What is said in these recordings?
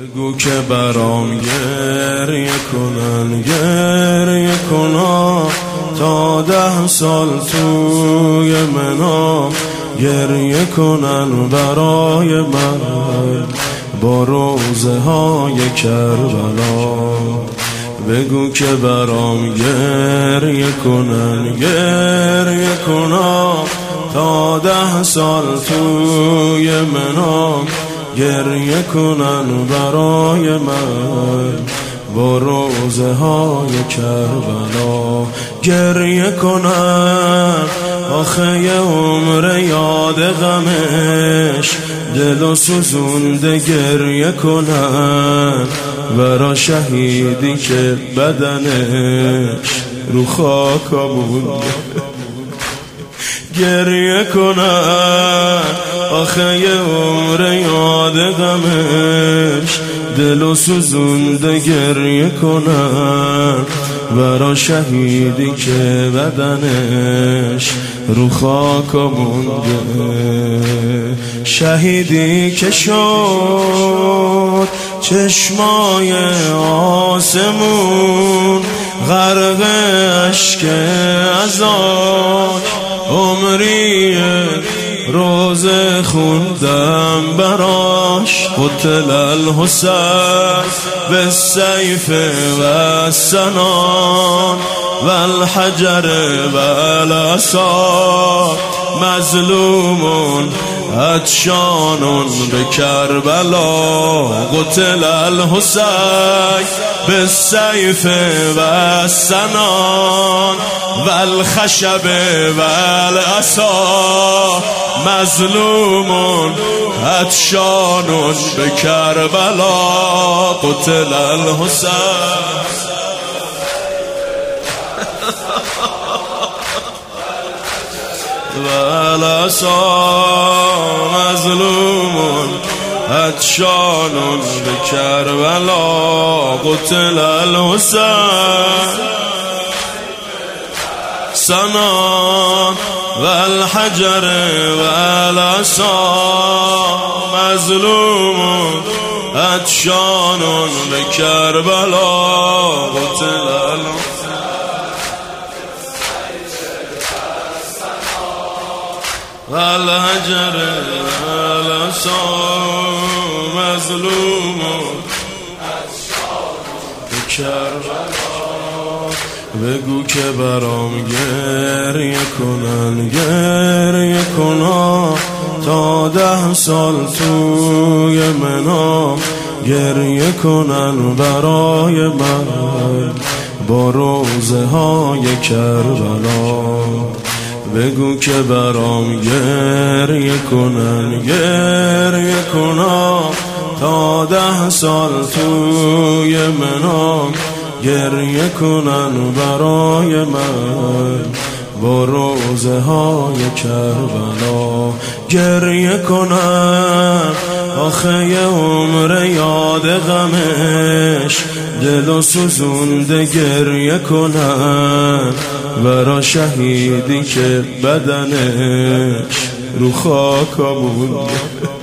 بگو که برام گریه کنن تا 10 سال توی منام گریه کنن برای من با روزه های کربلا. بگو که برام گریه کنن تا 10 سال توی منام گریه کنن برای من با روزه های کربلا. گریه کنن آخه یه عمر یاد غمش دل و سوزونده گریه کنن برا شهیدی که بدنش رو خاک مونده. گریه کنن آخه یه عمر یاد غمش دل و سوزونده گریه کنن برا شهیدی که بدنش رو خاک مونده. شهیدی که شد چشمای آسمون غرق اشک ازان عمری روزه خوندم براش. قتل الحسین بالسیف و السنان و الحجر و العصا مظلوم عطشان به کربلا. قتل الحسین بالسیف و السنان و الخشب و العصا مظلوم عطشان به کربلا. قتل الحسین و العصا مظلوم عطشان به کربلا. قتل الحسین سنان و الحجر و العصا مظلوم عطشان به کربلا. قتل و الحجر و العصا مظلوم به کربلا. بگو که برام گریه کنن تا 10 سال توی منام گریه کنن برای من با روزه های کربلا. بگو که برام گریه کنن تا 10 سال توی منام گریه کنن برای من با روزه های کربلا. گریه کنن آخه یه عمر یاد غمش دل و سوزونده گریه کنن برا شهیدی که بدنش رو خاک مونده.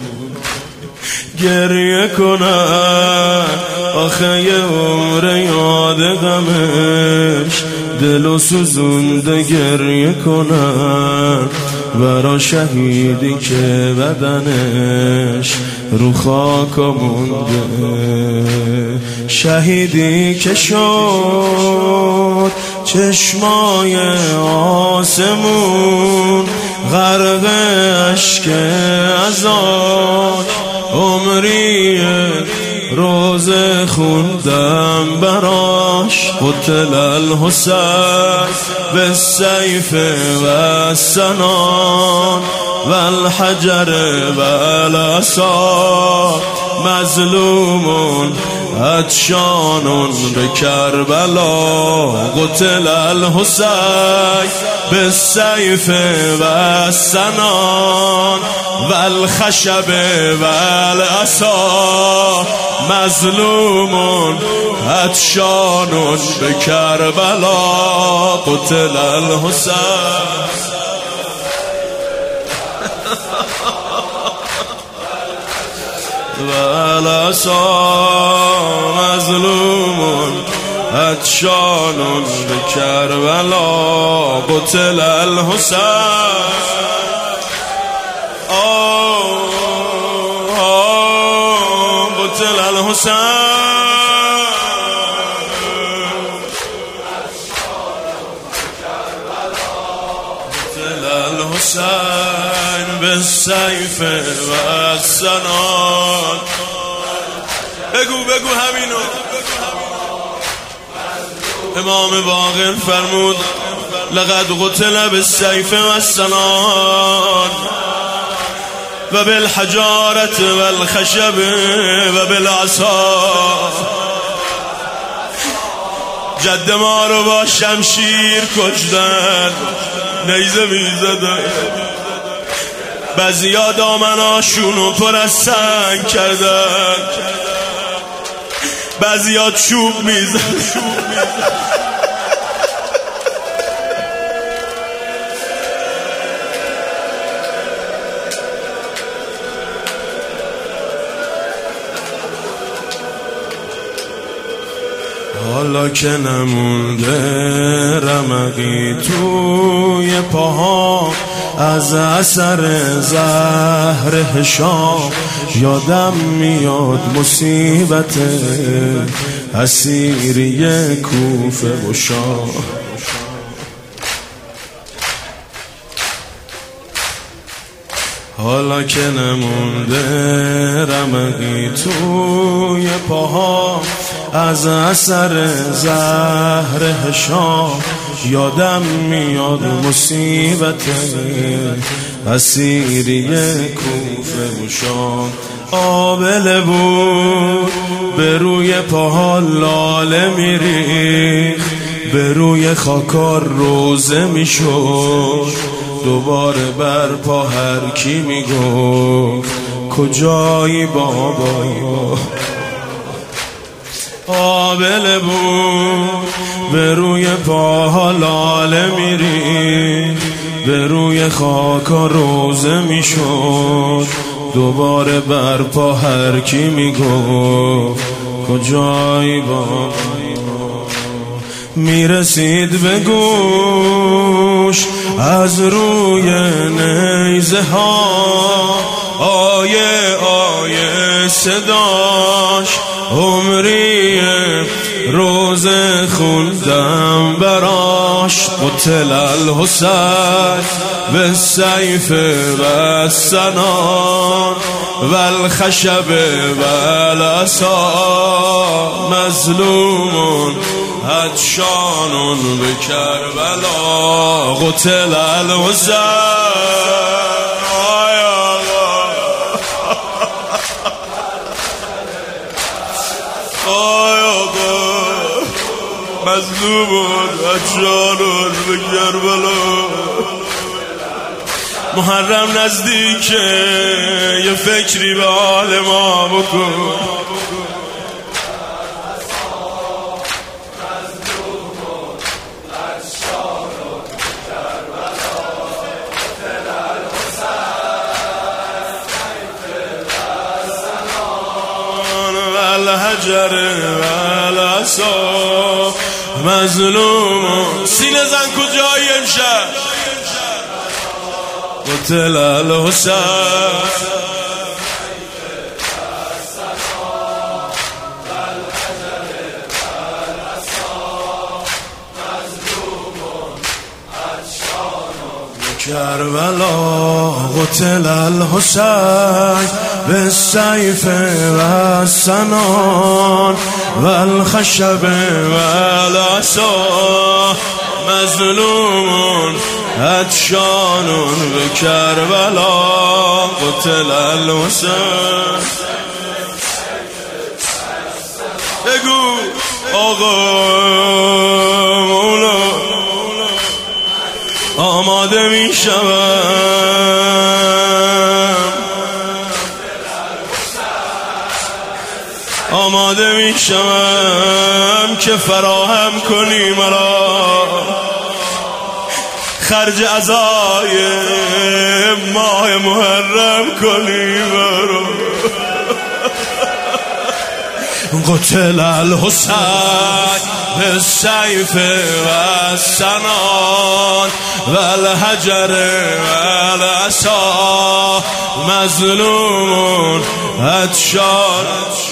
گریه کنن آخه یه عمر یاد غمش دل و سوزونده گریه کنن برا شهیدی که بدنش رو خاک مونده. شهیدی که شد چشمای آسمون غرق اشک ازان عمری روزه خوندم براش. قتل الحسین بالسیف و السنان و الحجر و العصا مظلوم عطشان به کربلا. قتل الحسین بالسیف و السنان و الخشب و العصا مظلوم عطشان به کربلا. قتل الحسین و العصا مظلوم عطشان به کربلا قتل الحسین قتل الحسین قتل الحسین بالسیف و السنان. بگو همینو. امام باقر فرمود لقد قتل بالسیف و السنان و بالحجارت و الخشب و بالعصا. جد ما رو با شمشیر کشتن، نیزه میزدن، بعضیا دامناشونو پر از سنگ کردن، بعضیا چوب میزدن. حالا که نمونده رمقی توی پاها از اثر زهر هشام، یادم میاد مصیبت اسیری کوفه و شام. حالا که نمونده رمقی توی پاها از اثر زهر هشام، یادم میاد مصیبت اسیری کوفه و شام. آبله بود به روی پاها لاله میریخ، به روی خاکار روزه میشد، دوباره بر پا هر کی میگفت کجایی بابا. آبله بود به روی پاها لاله میریخت، به روی خاکا روزه میشد، دوباره بر پا هر کی میگفت کجایی بابا. میرسید به گوش از روی نیزه ها آیه صداش، عمری روزه خوندم براش. قتل الحسین بالسیف و السنان و الخشب و العصا، مظلوم عطشان به کربلا قتل الحسین. مظلومون عطشانون به کربلا. محرم نزدیکه یه فکری به حال ما بکن. الحجر و العصا مظلوم. سینه زن کجایی امشب؟ قتل الحسین. کربلا قتل الحسین بالسیف و السنان و الخشب و العصا، مظلوم عطشان به کربلا قتل الحسین. بگو آقا مولا آماده می شوم، آماده می شوم که فراهم کنی مرا خرج عزای ماه محرم کنی مرا. قتل الحسین بالسیف والسنان والحجر والعصا مظلوم عطشان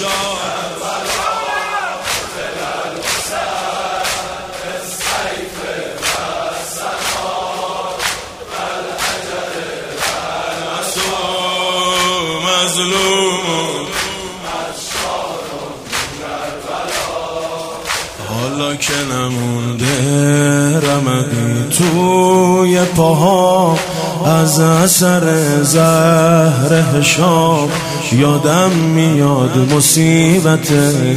حالا که نمونده رمقی توی پاها از اثر زهر هشام، یادم میاد مصیبت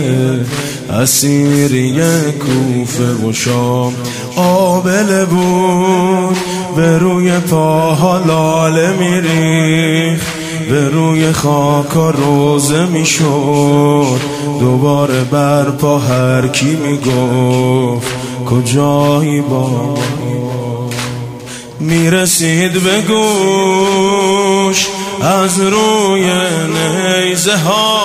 اسیری کوفه و شام. آبله بود به روی پاها لاله میریخت، به روی خاک و روزه میشد، دوباره برپا هر کی میگفت کجایی با میرسید به گوش از روی نیزه ها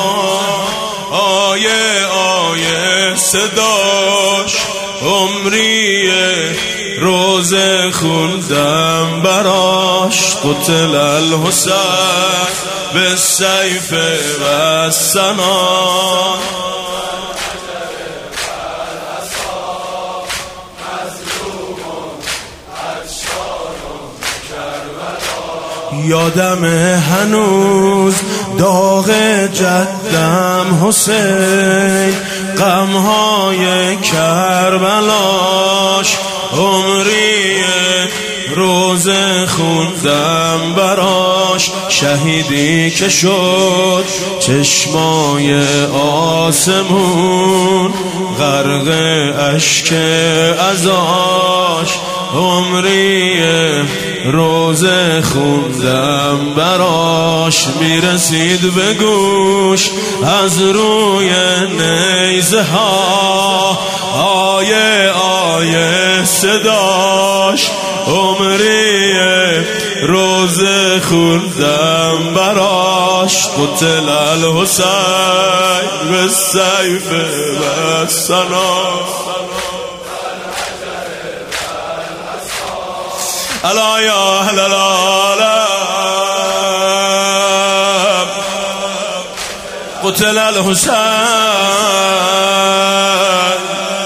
آیه آیه صداش. عمری روزه خوندم براش قتل الحسین بالسیف والسنان یادم هنوز داغ جدم حسین، غمهای کربلاش. عمری روزه خوندم براش، شهیدی که شد چشمای آسمون غرق اشک ازاش. عمری روزه خوندم براش میرسید به گوش از روی نیزه ها آیه آیه صداش. عمری روزه خوندم براش قتل الحسین بالسیف والسنان الا یا اهل العالم قتل الحسین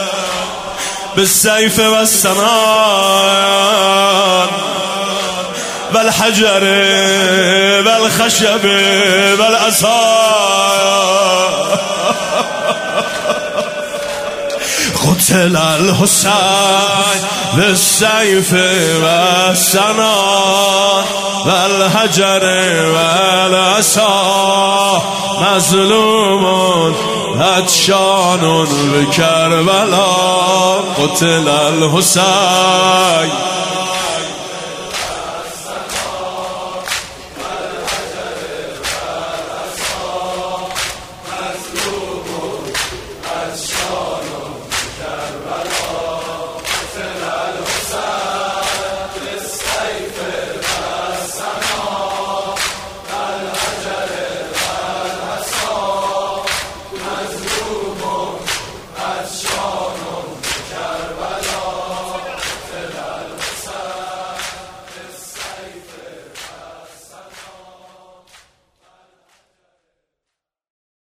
بالسیف والسنان والحجر والخشب والعصا. قتل الحسین بالسیف والسنان والحجر والعصا مظلوم عطشان بکربلا. قتل الحسین